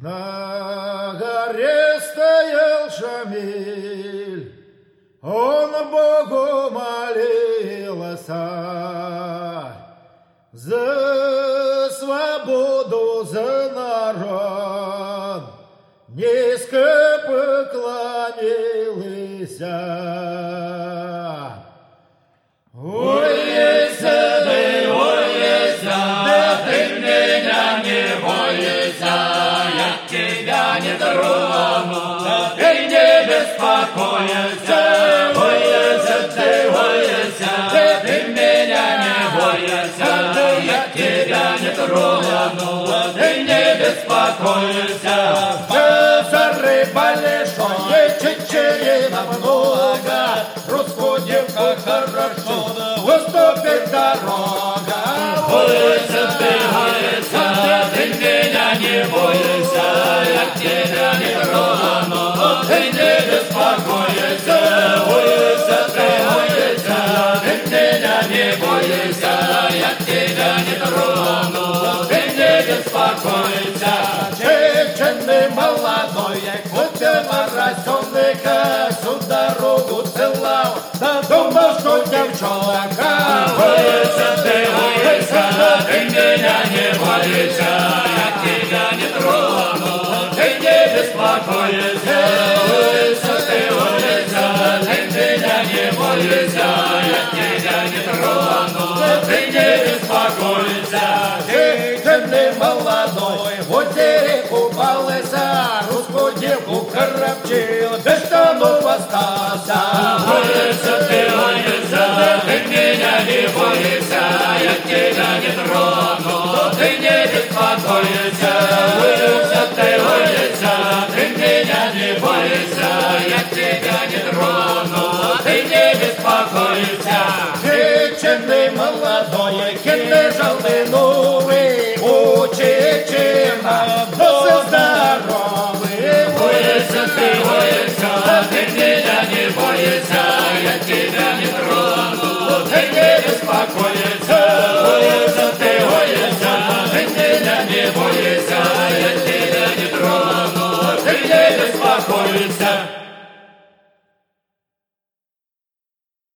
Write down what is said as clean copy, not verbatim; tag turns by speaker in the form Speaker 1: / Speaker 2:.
Speaker 1: На горе стоял Шамиль, он Богу молился за свободу, за народ, низко поклонился. Ой, Еся, да ты меня не бойся, я тебя не трону, ты не беспокойся. Ой, Еся, ты меня не бойся, я тебя не трону, ты не беспокойся. Жары большое, чечерина много, русскую девку хорошо, уступит дорога. Бойся, ты меня не бойся, я тебя не трону, ты не беспокойся. Бойся, ты меня не бойся, я тебя не трону, ты не беспокойся. Чеченый молодой, купил поросенка, всю дорогу целал, да думал, что девчонка. Бойся, ты меня не бойся, я тебя не трону, ты не беспокойся. Бойся, ты меня не бойся, я тебя не трону, ты не беспокойся. Чеченый молодой, в озере купался, русскую девку коробчил, без штанов остался. Бойся, ты меня не бойся, я тебя не трону, ты не беспокойся. Бойся, ты меня не бойся, я тебя не трону, ты не беспокойся. Чеченый молодой, кем лежал вину,